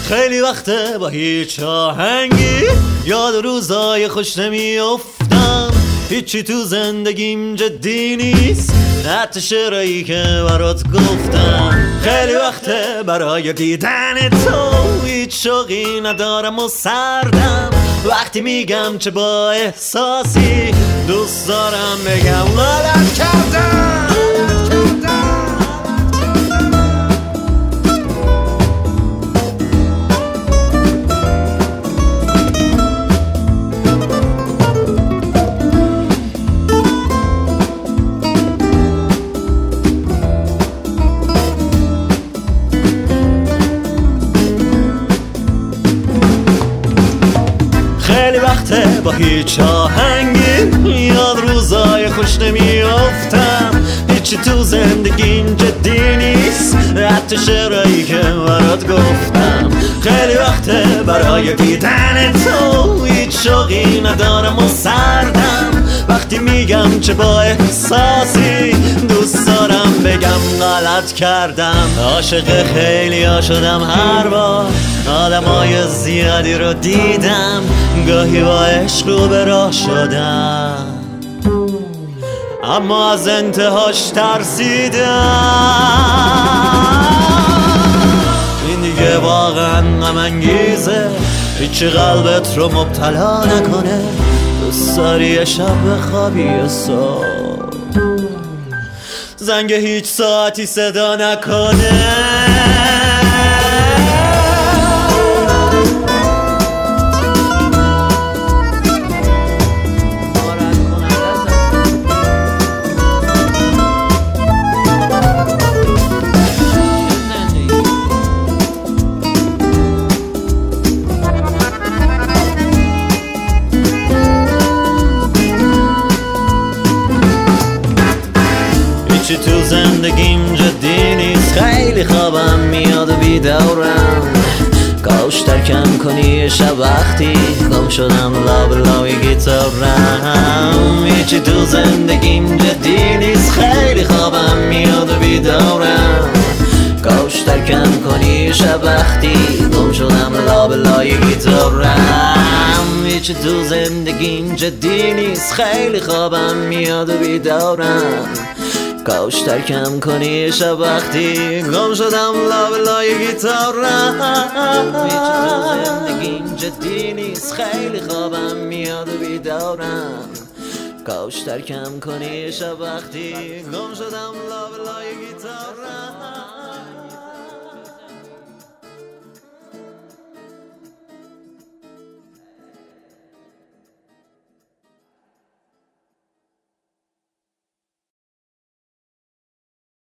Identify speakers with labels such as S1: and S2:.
S1: خیلی وقته با هیچ آهنگی یاد روزای خوش نمیافتم. هیچی تو زندگیم جدی نیست، حتی شعرهایی که برات گفتم. خیلی وقته برای دیدن تو هیچ شوقی ندارم و سردم. وقتی میگم چه با احساسی دوست دارم بگم غلط کردم. خیلی وقته با هیچ آهنگی یاد روزای خوش نمیافتم. هیچی تو زندگیم جدی نیست، حتی شعرهایی که برات گفتم. خیلی وقته برای دیدن تو هیچ شوقی ندارم و سردم. وقتی میگم چه با احساسی دوست دارم بگم غلط کردم. عاشق خیلی ها شدم هر بار، آدمای زیادی رو دیدم، گاهی با عشق رو به راه شدم، اما از انتهاش ترسیدم. این دیگه واقعا غم انگیزه، هیچی قلبت رو مبتلا نکنه. دوست داری یه شب بخوابی یه صبح زنگ هیچ ساعتی صدا نکنه. هیچی تو زندگیم جدی نیست، خیلی خوابم میاد و بیدارم. کاش ترکم کنی یه شب وقتی گم شدم لابلای گیتارم. هیچی تو زندگیم جدی نیست، خیلی خوابم میاد و بیدارم. کاش ترکم کنی یه شب وقتی گم شدم لابلای گیتارم. هیچی تو زندگیم جدی نیست، خیلی خوابم میاد و بیدارم. کاش ترکم کنی یه شب وقتی گم شدم لابلای گیتارم. هیچی تو زندگیم جدی نیست، خیلی خوابم میاد و بیدارم. کاش ترکم کنی یه شب وقتی گم شدم لابلای گیتارم.